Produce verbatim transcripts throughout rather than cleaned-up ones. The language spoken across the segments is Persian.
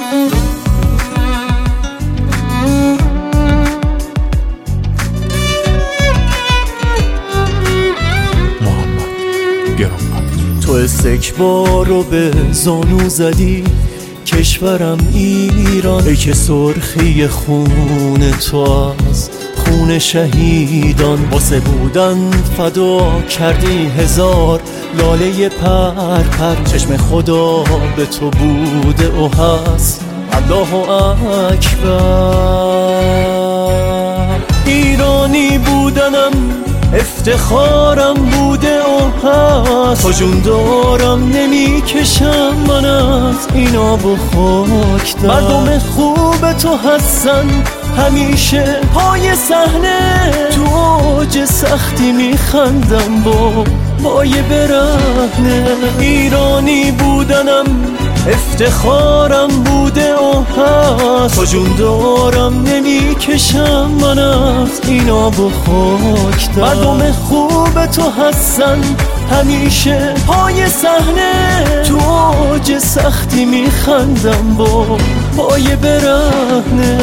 تو استکبار رو به زانو زدی، کشورم ایران، ای که سرخی خون تو از خون شهیدان. واسه بودن فدا کردی هزار لاله پر پر، چشم خدا به تو بوده و هست، الله اکبر. ایرانی بودنم افتخارم بوده و هست، تا جون دارم نمی کشم من از این آب و خاک در. مردم خوب تو هستن همیشه پای صحنه، تو اوج سختی می خندم با پای برهنه. ایرانی بودنم افتخارم بوده و هست، تا جون دارم نمی کشم من از این آب و خاک در. مردم خوب تو هستن همیشه پای صحنه، تو اوج سختی می خندم با پای برهنه.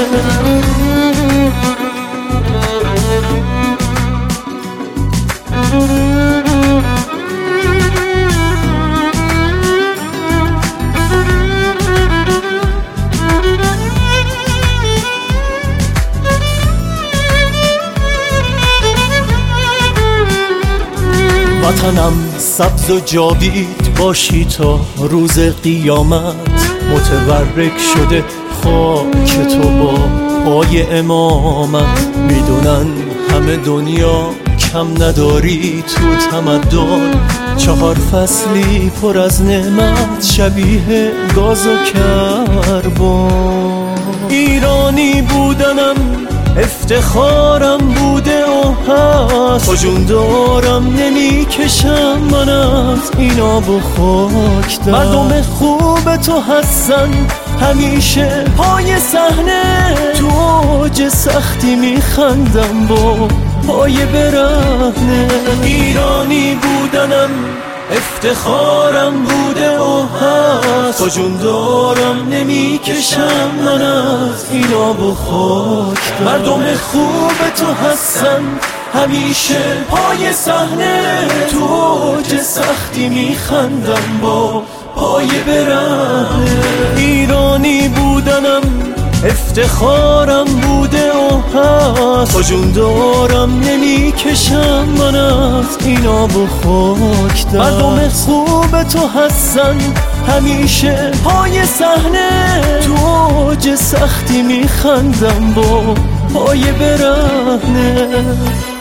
وطنم سبز و جاوید باشی تا روز قیامت، متورک شده خاک تو با پای امامت. میدونن همه دنیا کم نداری تو تمدن، چهار فصلی پر از نعمت شبیه گاز و کربن. ایرانی بودنم افتخارم بوده و هست، تا جون دارم نمی کشم من از این آب و خاک در. مردم خوب تو هستن همیشه پای صحنه، تو اوج سختی می خندم با پای برهنه. ایرانی بودنم افتخارم بوده و هست، تا جون دارم نمی کشم من از این آب و خاک در. مردم خوب تو هستن همیشه پای صحنه، تو اوج سختی می خندم با پای برهنه. ایرانی بودنم افتخارم بوده و هست، تا جون دارم نمی کشم من از این آب و خاک در. مردم خوب تو هستن همیشه پای صحنه، تو اوج سختی می خندم با پای برهنه.